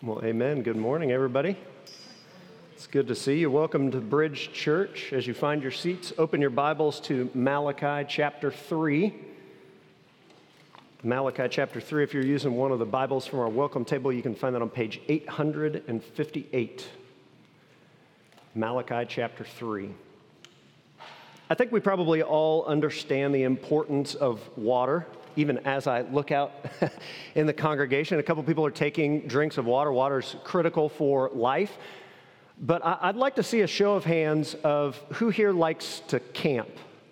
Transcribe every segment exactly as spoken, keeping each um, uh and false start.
Well, amen. Good morning, everybody. It's good to see you. Welcome to Bridge Church. As you find your seats, open your Bibles to Malachi chapter three. Malachi chapter three. If you're using one of the Bibles from our welcome table, you can find that on page eight hundred fifty-eight. Malachi chapter three. I think we probably all understand the importance of water. Even as I look out in the congregation, a couple people are taking drinks of water. Water is critical for life. But I'd like to see a show of hands of who here likes to camp.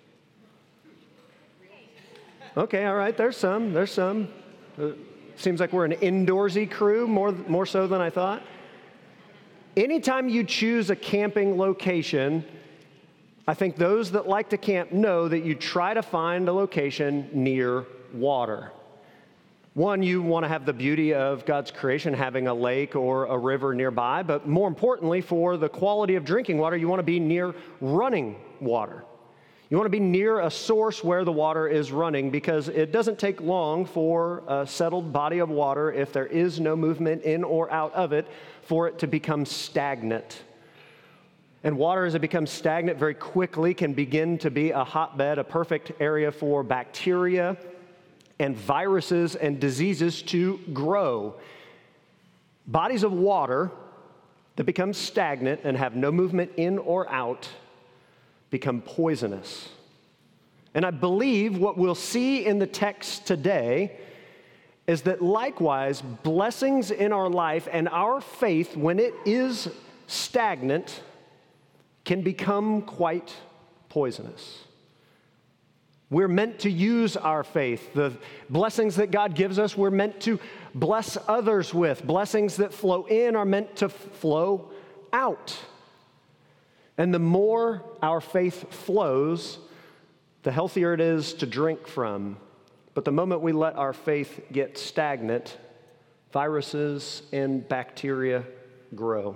Okay, all right, there's some, there's some. Uh, seems like we're an indoorsy crew, more, more so than I thought. Anytime you choose a camping location, I think those that like to camp know that you try to find a location near water. One, you want to have the beauty of God's creation, having a lake or a river nearby, but more importantly, for the quality of drinking water, you want to be near running water. You want to be near a source where the water is running, because it doesn't take long for a settled body of water, if there is no movement in or out of it, for it to become stagnant. And water, as it becomes stagnant very quickly, can begin to be a hotbed, a perfect area for bacteria and viruses and diseases to grow. Bodies of water that become stagnant and have no movement in or out become poisonous. And I believe what we'll see in the text today is that likewise, blessings in our life and our faith, when it is stagnant, can become quite poisonous. We're meant to use our faith. The blessings that God gives us, we're meant to bless others with. Blessings that flow in are meant to flow out. And the more our faith flows, the healthier it is to drink from. But the moment we let our faith get stagnant, viruses and bacteria grow.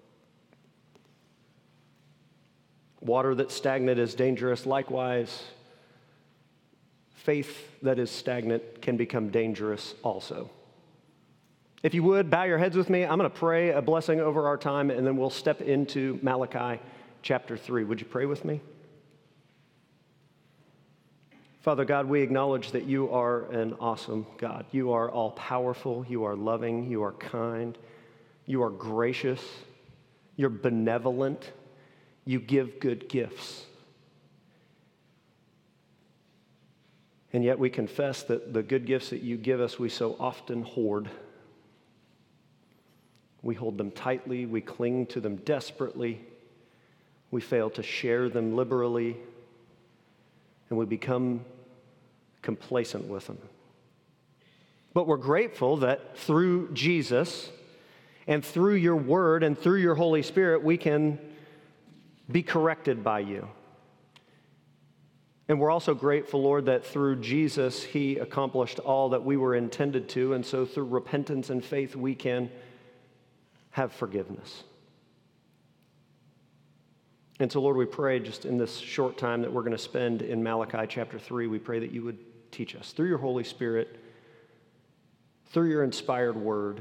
Water that's stagnant is dangerous. Likewise, faith that is stagnant can become dangerous also. If you would, bow your heads with me. I'm going to pray a blessing over our time, and then we'll step into Malachi chapter three. Would you pray with me? Father God, we acknowledge that you are an awesome God. You are all-powerful. You are loving. You are kind. You are gracious. You're benevolent. You give good gifts. And yet we confess that the good gifts that you give us, we so often hoard. We hold them tightly. We cling to them desperately. We fail to share them liberally. And we become complacent with them. But we're grateful that through Jesus and through your word and through your Holy Spirit, we can be corrected by you. And we're also grateful, Lord, that through Jesus, he accomplished all that we were intended to. And so through repentance and faith, we can have forgiveness. And so, Lord, we pray just in this short time that we're going to spend in Malachi chapter three, we pray that you would teach us through your Holy Spirit, through your inspired word,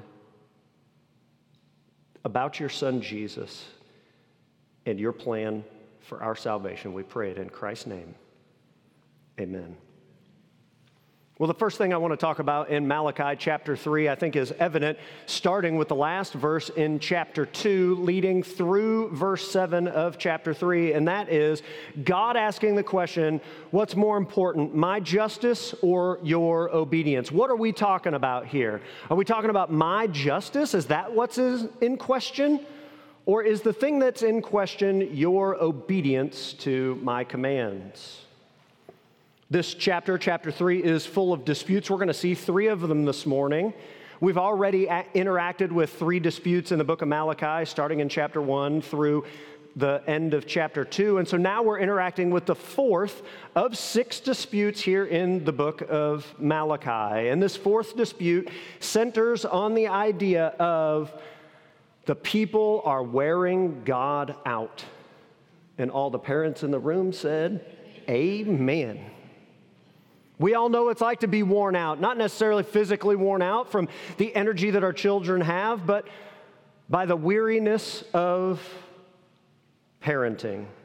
about your Son, Jesus, and your plan for our salvation. We pray it in Christ's name. Amen. Well, the first thing I want to talk about in Malachi chapter three, I think, is evident, starting with the last verse in chapter two, leading through verse seven of chapter three, and that is God asking the question, what's more important, my justice or your obedience? What are we talking about here? Are we talking about my justice? Is that what's in question? Or is the thing that's in question your obedience to my commands? This chapter, chapter three, is full of disputes. We're going to see three of them this morning. We've already a- interacted with three disputes in the book of Malachi, starting in chapter one through the end of chapter two. And so now we're interacting with the fourth of six disputes here in the book of Malachi. And this fourth dispute centers on the idea of the people are wearing God out. And all the parents in the room said, amen. We all know what it's like to be worn out, not necessarily physically worn out from the energy that our children have, but by the weariness of parenting.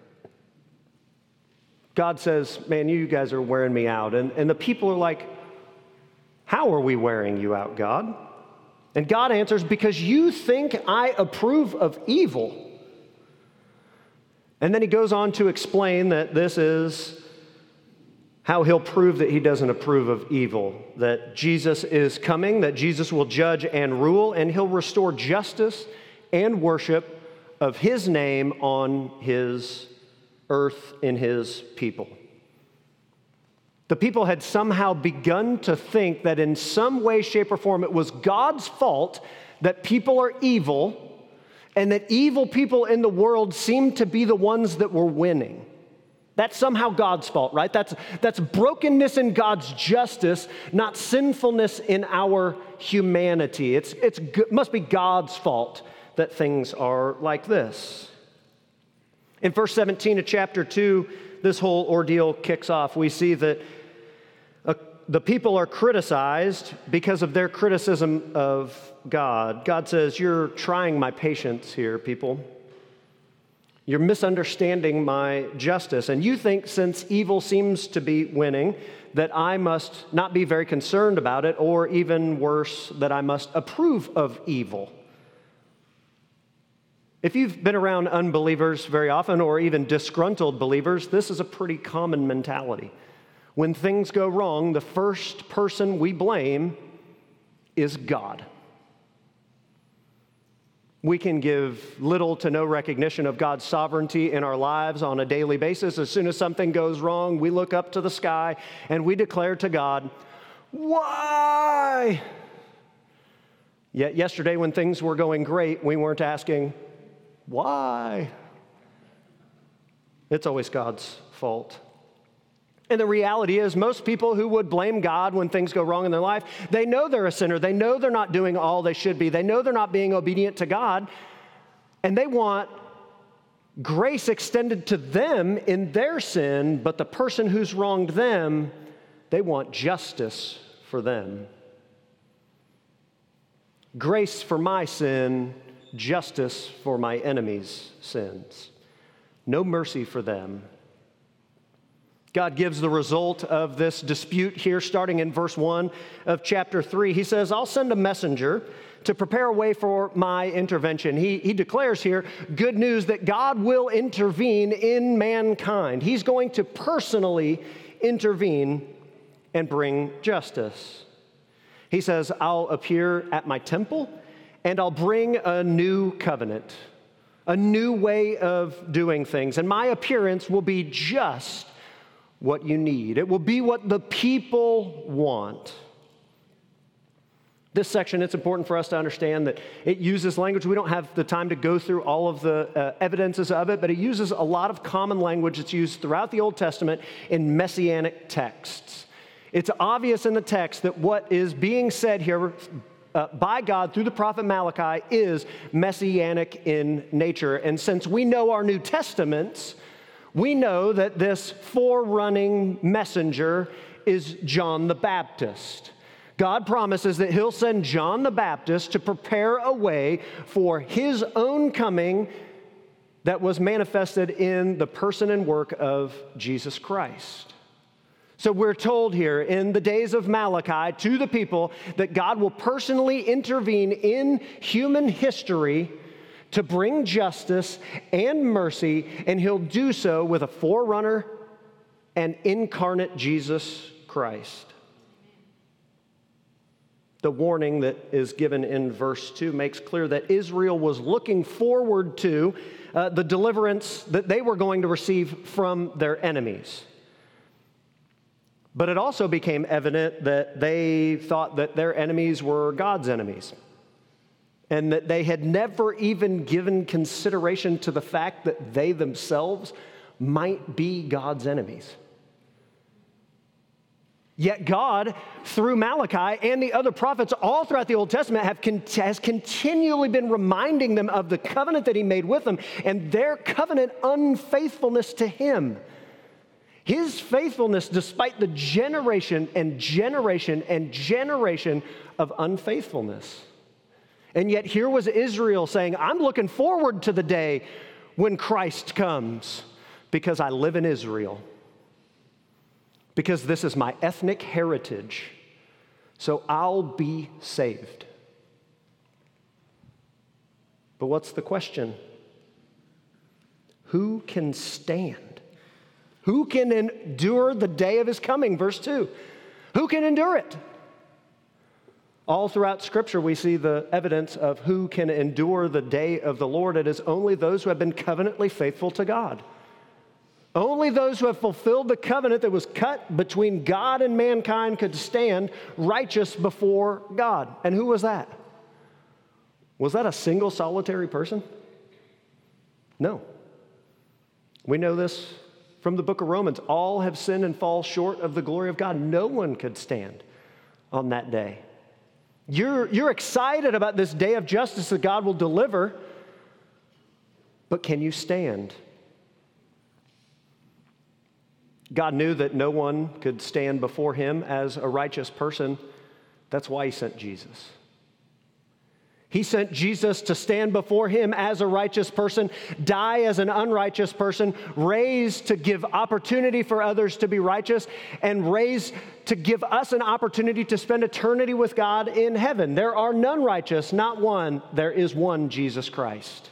God says, man, you guys are wearing me out. And, and the people are like, how are we wearing you out, God? And God answers, because you think I approve of evil. And then he goes on to explain that this is how he'll prove that he doesn't approve of evil, that Jesus is coming, that Jesus will judge and rule, and he'll restore justice and worship of his name on his earth in his people. The people had somehow begun to think that in some way, shape, or form it was God's fault that people are evil, and that evil people in the world seemed to be the ones that were winning. That's somehow God's fault, right? That's, that's brokenness in God's justice, not sinfulness in our humanity. It's, it's, it must be God's fault that things are like this. In verse seventeen of chapter two, this whole ordeal kicks off. We see that uh, the people are criticized because of their criticism of God. God says, you're trying my patience here, people. You're misunderstanding my justice. And you think since evil seems to be winning, that I must not be very concerned about it, or even worse, that I must approve of evil. If you've been around unbelievers very often, or even disgruntled believers, this is a pretty common mentality. When things go wrong, the first person we blame is God. We can give little to no recognition of God's sovereignty in our lives on a daily basis. As soon as something goes wrong, we look up to the sky and we declare to God, why? Yet yesterday when things were going great, we weren't asking, why? It's always God's fault. And the reality is, most people who would blame God when things go wrong in their life, they know they're a sinner. They know they're not doing all they should be. They know they're not being obedient to God. And they want grace extended to them in their sin, but the person who's wronged them, they want justice for them. Grace for my sin, justice for my enemies' sins. No mercy for them. God gives the result of this dispute here, starting in verse one of chapter three. He says, I'll send a messenger to prepare a way for my intervention. He, he declares here good news that God will intervene in mankind. He's going to personally intervene and bring justice. He says, I'll appear at my temple and I'll bring a new covenant, a new way of doing things. And my appearance will be just what you need. It will be what the people want. This section, it's important for us to understand that it uses language. We don't have the time to go through all of the uh, evidences of it, but it uses a lot of common language that's used throughout the Old Testament in messianic texts. It's obvious in the text that what is being said here uh, by God through the prophet Malachi is messianic in nature. And since we know our New Testaments, we know that this forerunning messenger is John the Baptist. God promises that he'll send John the Baptist to prepare a way for his own coming that was manifested in the person and work of Jesus Christ. So we're told here in the days of Malachi to the people that God will personally intervene in human history to bring justice and mercy, and he'll do so with a forerunner and incarnate Jesus Christ. The warning that is given in verse two makes clear that Israel was looking forward to uh, the deliverance that they were going to receive from their enemies. But it also became evident that they thought that their enemies were God's enemies, and that they had never even given consideration to the fact that they themselves might be God's enemies. Yet God, through Malachi and the other prophets all throughout the Old Testament, have con- has continually been reminding them of the covenant that he made with them and their covenant unfaithfulness to him. His faithfulness despite the generation and generation and generation of unfaithfulness. And yet here was Israel saying, I'm looking forward to the day when Christ comes because I live in Israel. Because this is my ethnic heritage. So I'll be saved. But what's the question? Who can stand? Who can endure the day of his coming? Verse two. Who can endure it? All throughout Scripture, we see the evidence of who can endure the day of the Lord. It is only those who have been covenantly faithful to God. Only those who have fulfilled the covenant that was cut between God and mankind could stand righteous before God. And who was that? Was that a single solitary person? No. We know this from the book of Romans. All have sinned and fall short of the glory of God. No one could stand on that day. You're, you're excited about this day of justice that God will deliver, but can you stand? God knew that no one could stand before him as a righteous person. That's why he sent Jesus. He sent Jesus to stand before him as a righteous person, die as an unrighteous person, raised to give opportunity for others to be righteous, and raised to give us an opportunity to spend eternity with God in heaven. There are none righteous, not one. There is one, Jesus Christ.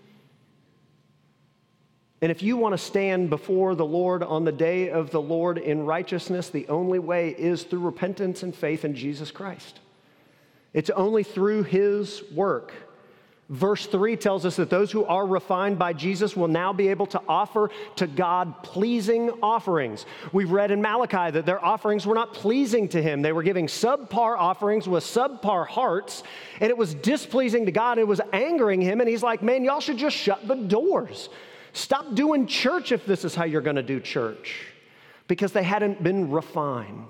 And if you want to stand before the Lord on the day of the Lord in righteousness, the only way is through repentance and faith in Jesus Christ. It's only through his work. Verse three tells us that those who are refined by Jesus will now be able to offer to God pleasing offerings. We've read in Malachi that their offerings were not pleasing to him. They were giving subpar offerings with subpar hearts, and it was displeasing to God. It was angering him, and he's like, man, y'all should just shut the doors. Stop doing church if this is how you're going to do church, because they hadn't been refined.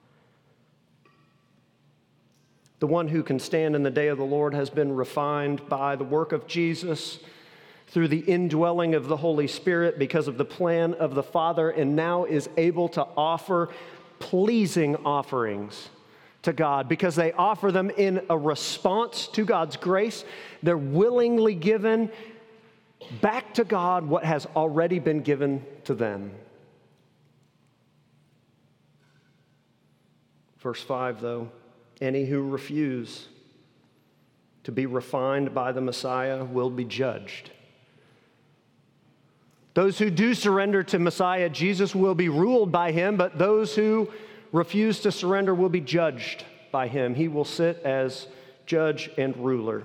The one who can stand in the day of the Lord has been refined by the work of Jesus through the indwelling of the Holy Spirit because of the plan of the Father, and now is able to offer pleasing offerings to God because they offer them in a response to God's grace. They're willingly given back to God what has already been given to them. Verse five, though. Any who refuse to be refined by the Messiah will be judged. Those who do surrender to Messiah, Jesus will be ruled by him, but those who refuse to surrender will be judged by him. He will sit as judge and ruler.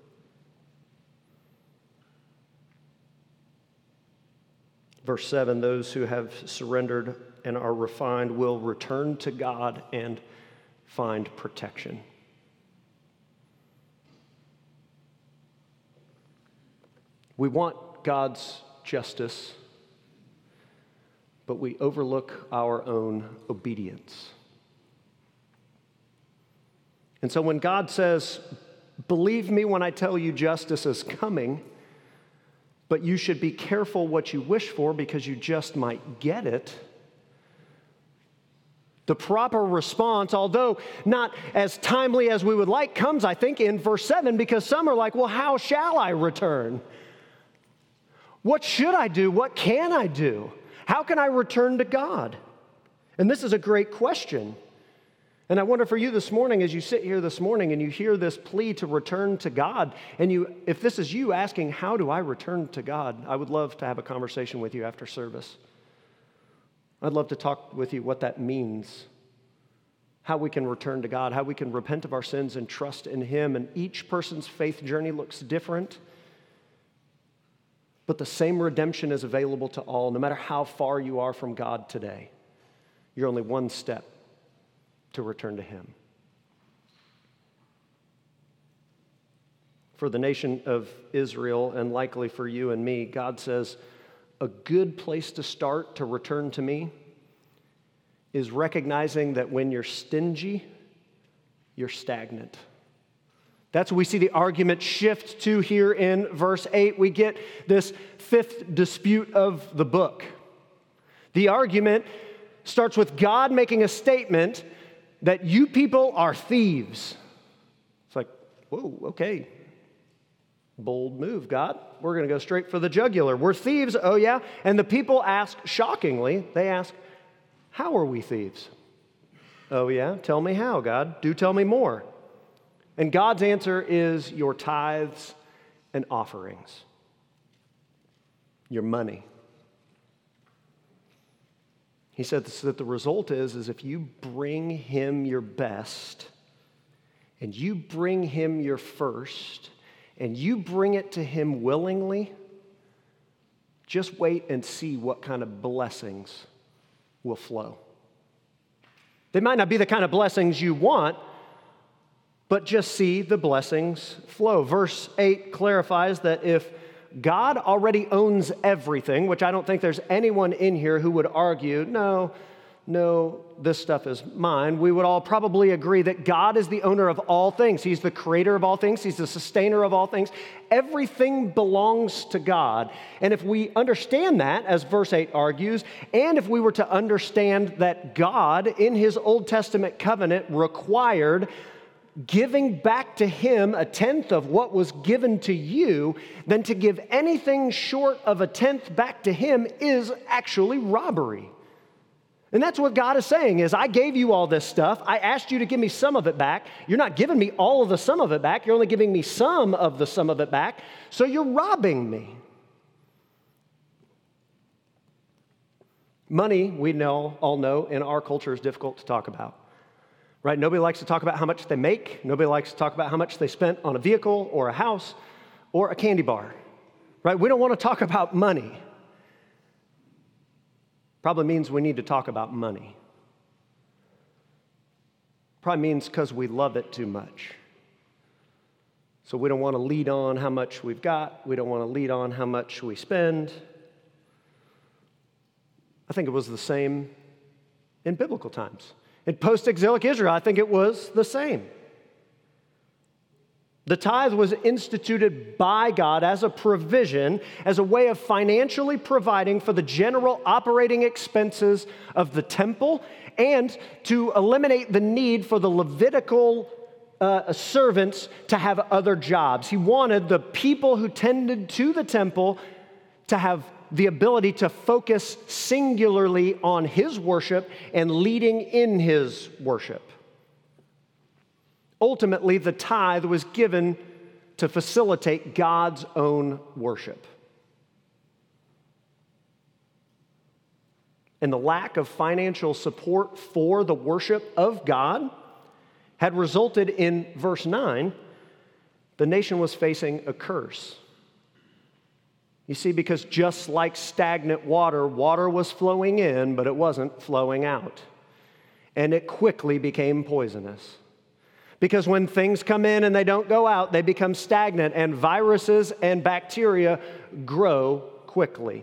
Verse seven, those who have surrendered and are refined will return to God and find protection. We want God's justice, but we overlook our own obedience. And so when God says, believe me when I tell you justice is coming, but you should be careful what you wish for because you just might get it, the proper response, although not as timely as we would like, comes, I think, in verse seven, because some are like, well, how shall I return? What should I do? What can I do? How can I return to God? And this is a great question. And I wonder for you this morning, as you sit here this morning and you hear this plea to return to God, and you, if this is you asking, how do I return to God? I would love to have a conversation with you after service. I'd love to talk with you what that means, how we can return to God, how we can repent of our sins and trust in him. And each person's faith journey looks different, but the same redemption is available to all, no matter how far you are from God today. You're only one step to return to him. For the nation of Israel, and likely for you and me, God says, a good place to start to return to me is recognizing that when you're stingy, you're stagnant. That's what we see the argument shift to here in verse eight. We get this fifth dispute of the book. The argument starts with God making a statement that you people are thieves. It's like, whoa, okay. Bold move, God. We're going to go straight for the jugular. We're thieves, oh yeah? And the people ask, shockingly, they ask, how are we thieves? Oh yeah? Tell me how, God. Do tell me more. And God's answer is your tithes and offerings. Your money. He said that the result is, is if you bring him your best, and you bring him your first, and you bring it to him willingly, just wait and see what kind of blessings will flow. They might not be the kind of blessings you want, but just see the blessings flow. Verse eight clarifies that if God already owns everything, which I don't think there's anyone in here who would argue, no, no, this stuff is mine. We would all probably agree that God is the owner of all things. He's the creator of all things. He's the sustainer of all things. Everything belongs to God. And if we understand that, as verse eight argues, and if we were to understand that God, in his Old Testament covenant, required giving back to him a tenth of what was given to you, then to give anything short of a tenth back to him is actually robbery. And that's what God is saying is, I gave you all this stuff. I asked you to give me some of it back. You're not giving me all of the sum of it back. You're only giving me some of the sum of it back. So you're robbing me. Money, we know, all know, in our culture is difficult to talk about. Right? Nobody likes to talk about how much they make. Nobody likes to talk about how much they spent on a vehicle or a house or a candy bar. Right? We don't want to talk about money. Probably means we need to talk about money. Probably means because we love it too much. So we don't want to lead on how much we've got. We don't want to lead on how much we spend. I think it was the same in biblical times. In post-exilic Israel, I think it was the same. The tithe was instituted by God as a provision, as a way of financially providing for the general operating expenses of the temple and to eliminate the need for the Levitical uh, servants to have other jobs. He wanted the people who tended to the temple to have the ability to focus singularly on his worship and leading in his worship. Ultimately, the tithe was given to facilitate God's own worship. And the lack of financial support for the worship of God had resulted in, verse nine, the nation was facing a curse. You see, because just like stagnant water, water was flowing in, but it wasn't flowing out. And it quickly became poisonous. Because when things come in and they don't go out, they become stagnant, and viruses and bacteria grow quickly.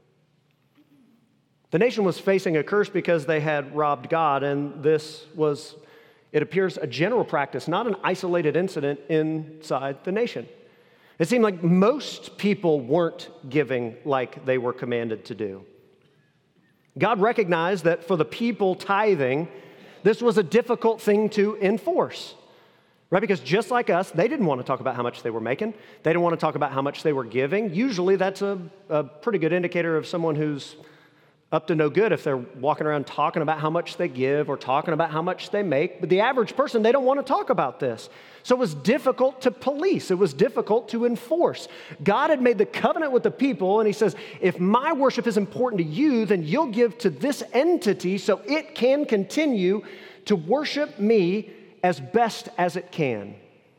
The nation was facing a curse because they had robbed God, and this was, it appears, a general practice, not an isolated incident inside the nation. It seemed like most people weren't giving like they were commanded to do. God recognized that for the people tithing, this was a difficult thing to enforce, right? Because just like us, they didn't want to talk about how much they were making. They didn't want to talk about how much they were giving. Usually that's a, a pretty good indicator of someone who's up to no good if they're walking around talking about how much they give or talking about how much they make. But the average person, they don't want to talk about this. So it was difficult to police. It was difficult to enforce. God had made the covenant with the people, and he says, if my worship is important to you, then you'll give to this entity so it can continue to worship me as best as it can.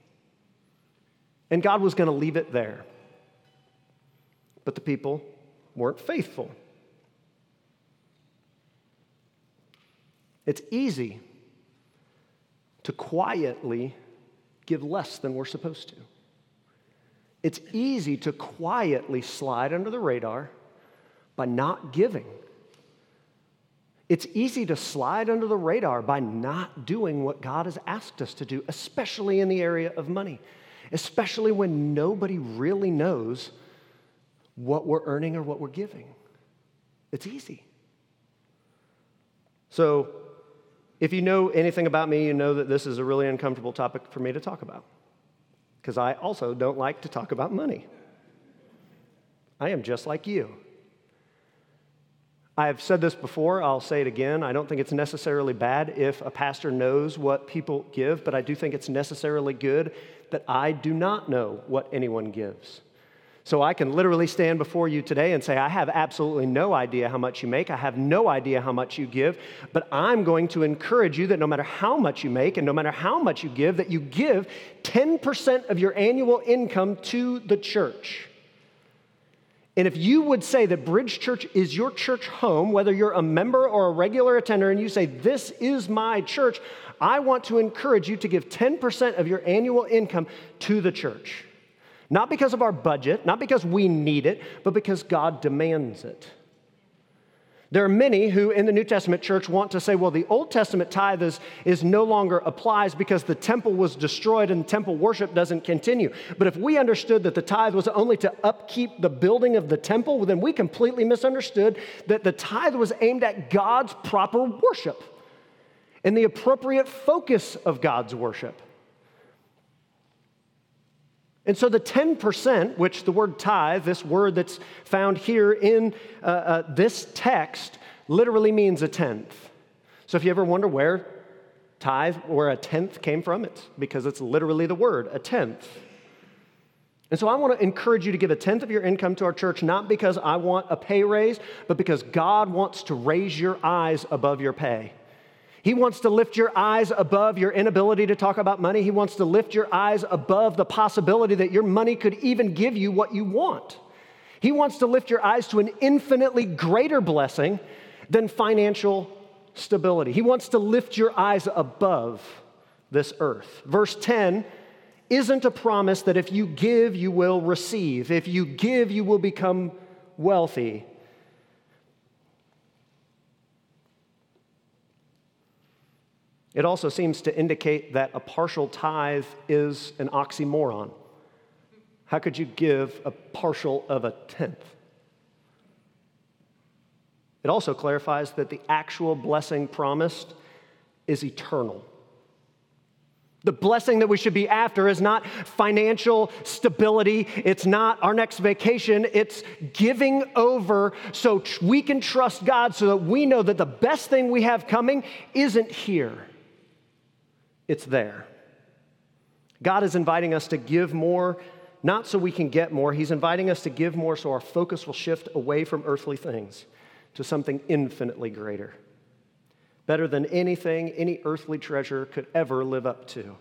And God was going to leave it there. But the people weren't faithful. It's easy to quietly give less than we're supposed to. It's easy to quietly slide under the radar by not giving. It's easy to slide under the radar by not doing what God has asked us to do, especially in the area of money, especially when nobody really knows what we're earning or what we're giving. It's easy. So if you know anything about me, you know that this is a really uncomfortable topic for me to talk about, because I also don't like to talk about money. I am just like you. I've said this before, I'll say it again. I don't think it's necessarily bad if a pastor knows what people give, but I do think it's necessarily good that I do not know what anyone gives. So I can literally stand before you today and say, I have absolutely no idea how much you make. I have no idea how much you give, but I'm going to encourage you that no matter how much you make and no matter how much you give, that you give ten percent of your annual income to the church. And if you would say that Bridge Church is your church home, whether you're a member or a regular attender, and you say, this is my church, I want to encourage you to give ten percent of your annual income to the church. Not because of our budget, not because we need it, but because God demands it. There are many who in the New Testament church want to say, well, the Old Testament tithe is, is no longer applies because the temple was destroyed and temple worship doesn't continue. But if we understood that the tithe was only to upkeep the building of the temple, well, then we completely misunderstood that the tithe was aimed at God's proper worship and the appropriate focus of God's worship. And so the ten percent, which the word tithe, this word that's found here in uh, uh, this text, literally means a tenth. So if you ever wonder where tithe, where a tenth came from, it's because it's literally the word, a tenth. And so I want to encourage you to give a tenth of your income to our church, not because I want a pay raise, but because God wants to raise your eyes above your pay. He wants to lift your eyes above your inability to talk about money. He wants to lift your eyes above the possibility that your money could even give you what you want. He wants to lift your eyes to an infinitely greater blessing than financial stability. He wants to lift your eyes above this earth. Verse ten isn't a promise that if you give, you will receive. If you give, you will become wealthy. It also seems to indicate that a partial tithe is an oxymoron. How could you give a partial of a tenth? It also clarifies that the actual blessing promised is eternal. The blessing that we should be after is not financial stability. It's not our next vacation. It's giving over so we can trust God so that we know that the best thing we have coming isn't here. It's there. God is inviting us to give more, not so we can get more. He's inviting us to give more so our focus will shift away from earthly things to something infinitely greater, better than anything any earthly treasure could ever live up to.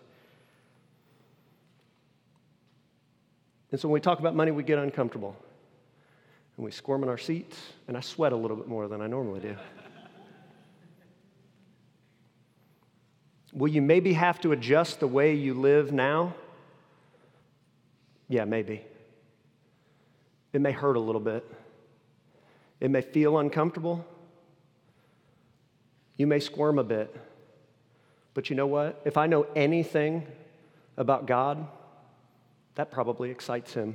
And so when we talk about money, we get uncomfortable, and we squirm in our seats, and I sweat a little bit more than I normally do. Will you maybe have to adjust the way you live now? Yeah, maybe. It may hurt a little bit. It may feel uncomfortable. You may squirm a bit. But you know what? If I know anything about God, that probably excites him.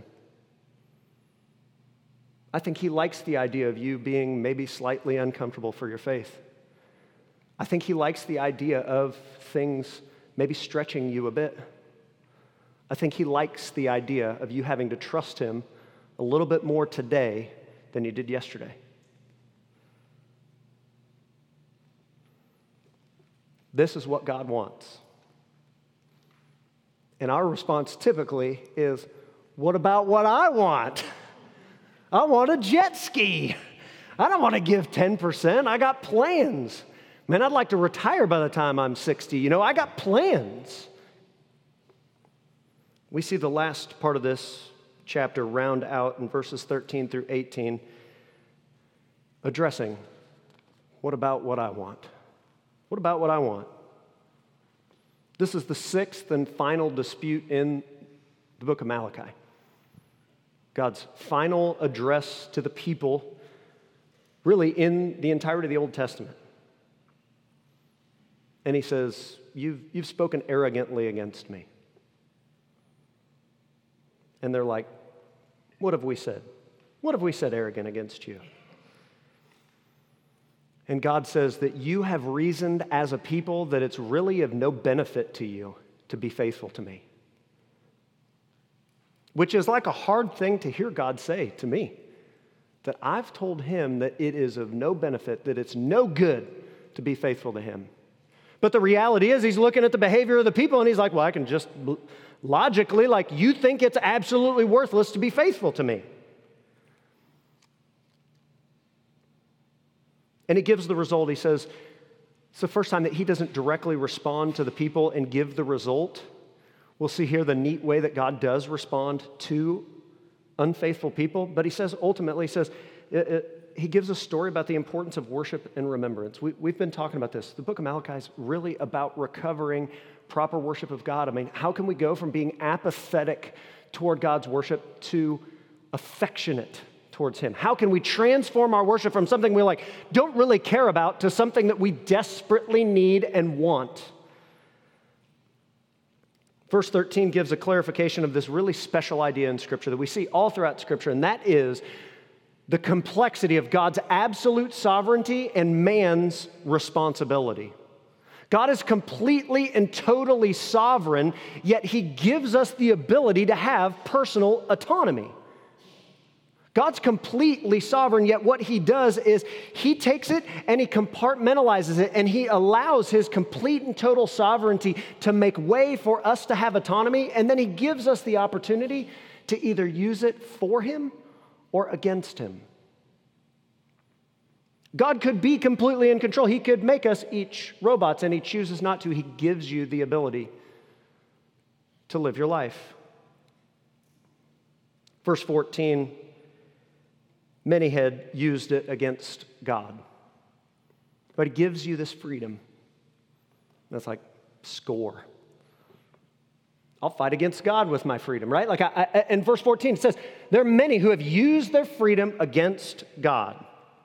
I think he likes the idea of you being maybe slightly uncomfortable for your faith. I think he likes the idea of things maybe stretching you a bit. I think he likes the idea of you having to trust him a little bit more today than you did yesterday. This is what God wants. And our response typically is, what about what I want? I want a jet ski. I don't want to give ten percent. I got plans. Man, I'd like to retire by the time I'm sixty. You know, I got plans. We see the last part of this chapter round out in verses thirteen through eighteen, addressing, what about what I want? What about what I want? This is the sixth and final dispute in the book of Malachi. God's final address to the people, really in the entirety of the Old Testament. And he says, you've, you've spoken arrogantly against me. And they're like, what have we said? What have we said arrogant against you? And God says that you have reasoned as a people that it's really of no benefit to you to be faithful to me. Which is like a hard thing to hear God say to me, that I've told him that it is of no benefit, that it's no good to be faithful to him. But the reality is he's looking at the behavior of the people and he's like, well, I can just logically, like, you think it's absolutely worthless to be faithful to me. And he gives the result. He says, it's the first time that he doesn't directly respond to the people and give the result. We'll see here the neat way that God does respond to unfaithful people. But he says, ultimately, he says, it, it, he gives a story about the importance of worship and remembrance. We, we've been talking about this. The book of Malachi is really about recovering proper worship of God. I mean, how can we go from being apathetic toward God's worship to affectionate towards him? How can we transform our worship from something we like don't really care about to something that we desperately need and want? Verse thirteen gives a clarification of this really special idea in Scripture that we see all throughout Scripture, and that is the complexity of God's absolute sovereignty and man's responsibility. God is completely and totally sovereign, yet he gives us the ability to have personal autonomy. God's completely sovereign, yet what he does is he takes it and he compartmentalizes it and he allows his complete and total sovereignty to make way for us to have autonomy, and then he gives us the opportunity to either use it for him or against him. God could be completely in control. He could make us each robots, and he chooses not to. He gives you the ability to live your life. Verse fourteen, many had used it against God. But he gives you this freedom. That's like, score. I'll fight against God with my freedom, right? Like I, I, in verse fourteen, it says, there are many who have used their freedom against God,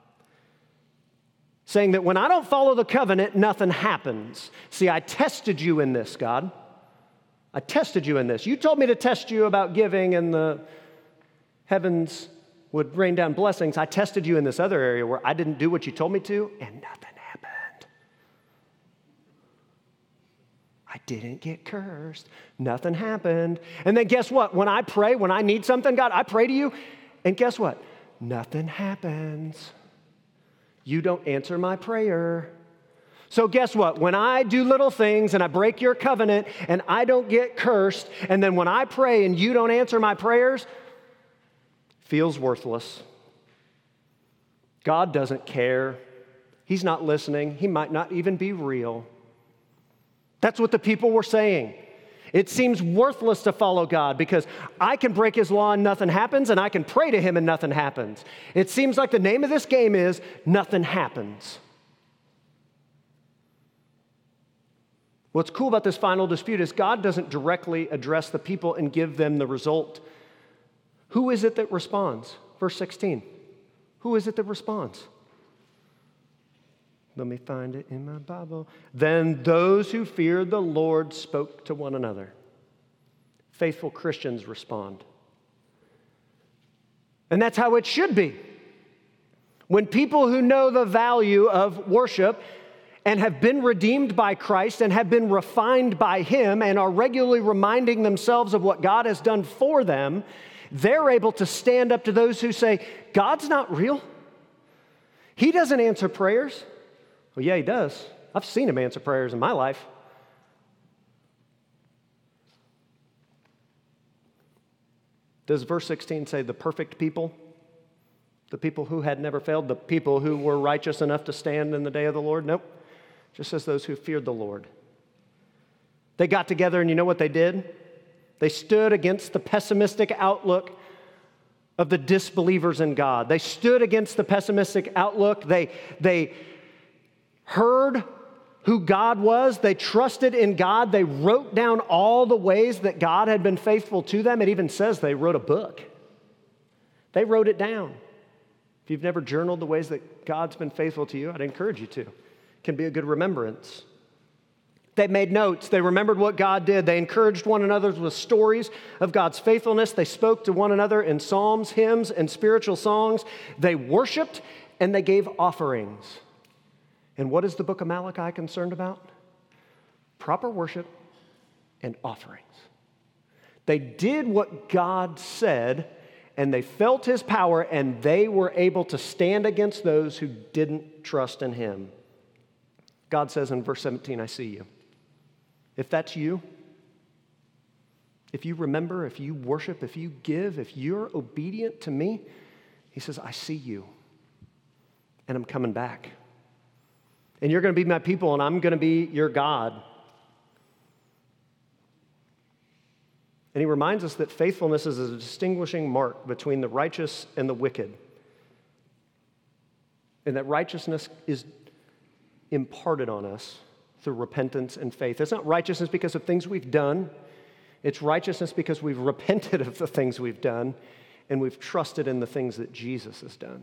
saying that when I don't follow the covenant, nothing happens. See, I tested you in this, God. I tested you in this. You told me to test you about giving and the heavens would rain down blessings. I tested you in this other area where I didn't do what you told me to, and nothing happened. I didn't get cursed. Nothing happened. And then guess what? When I pray, when I need something, God, I pray to you, and guess what? Nothing happens. You don't answer my prayer. So guess what? When I do little things and I break your covenant and I don't get cursed, and then when I pray and you don't answer my prayers, feels worthless. God doesn't care. He's not listening. He might not even be real. That's what the people were saying. It seems worthless to follow God because I can break his law and nothing happens, and I can pray to him and nothing happens. It seems like the name of this game is nothing happens. What's cool about this final dispute is God doesn't directly address the people and give them the result. Who is it that responds? Verse sixteen. Who is it that responds? Let me find it in my Bible. Then those who feared the Lord spoke to one another. Faithful Christians respond. And that's how it should be. When people who know the value of worship and have been redeemed by Christ and have been refined by him and are regularly reminding themselves of what God has done for them, they're able to stand up to those who say, God's not real. He doesn't answer prayers. Well, yeah, he does. I've seen him answer prayers in my life. Does verse sixteen say the perfect people? The people who had never failed? The people who were righteous enough to stand in the day of the Lord? Nope. It just says those who feared the Lord. They got together and you know what they did? They stood against the pessimistic outlook of the disbelievers in God. They stood against the pessimistic outlook. They, they heard who God was. They trusted in God. They wrote down all the ways that God had been faithful to them. It even says they wrote a book. They wrote it down. If you've never journaled the ways that God's been faithful to you, I'd encourage you to. It can be a good remembrance. They made notes. They remembered what God did. They encouraged one another with stories of God's faithfulness. They spoke to one another in psalms, hymns, and spiritual songs. They worshiped and they gave offerings. And what is the book of Malachi concerned about? Proper worship and offerings. They did what God said, and they felt his power, and they were able to stand against those who didn't trust in him. God says in verse seventeen, I see you. If that's you, if you remember, if you worship, if you give, if you're obedient to me, he says, I see you, and I'm coming back. And you're going to be my people, and I'm going to be your God. And he reminds us that faithfulness is a distinguishing mark between the righteous and the wicked. And that righteousness is imparted on us through repentance and faith. It's not righteousness because of things we've done. It's righteousness because we've repented of the things we've done and we've trusted in the things that Jesus has done.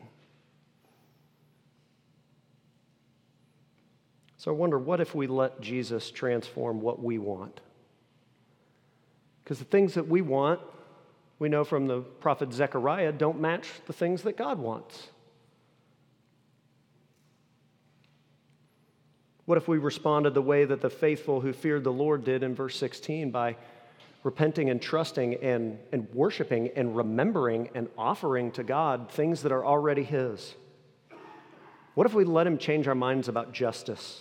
So I wonder, what if we let Jesus transform what we want? Because the things that we want, we know from the prophet Zechariah, don't match the things that God wants. What if we responded the way that the faithful who feared the Lord did in verse sixteen, by repenting and trusting and, and worshiping and remembering and offering to God things that are already his? What if we let him change our minds about justice,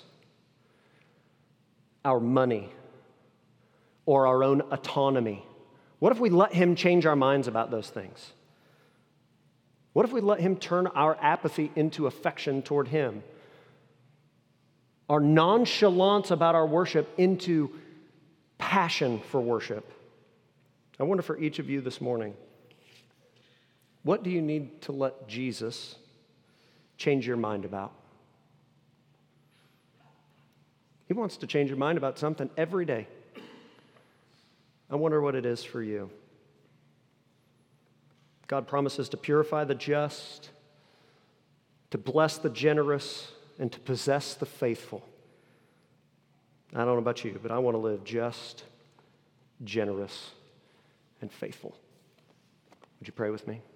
our money, or our own autonomy? What if we let him change our minds about those things? What if we let him turn our apathy into affection toward him? Our nonchalance about our worship into passion for worship? I wonder for each of you this morning, what do you need to let Jesus change your mind about? He wants to change your mind about something every day. I wonder what it is for you. God promises to purify the just, to bless the generous, and to possess the faithful. I don't know about you, but I want to live just, generous, and faithful. Would you pray with me?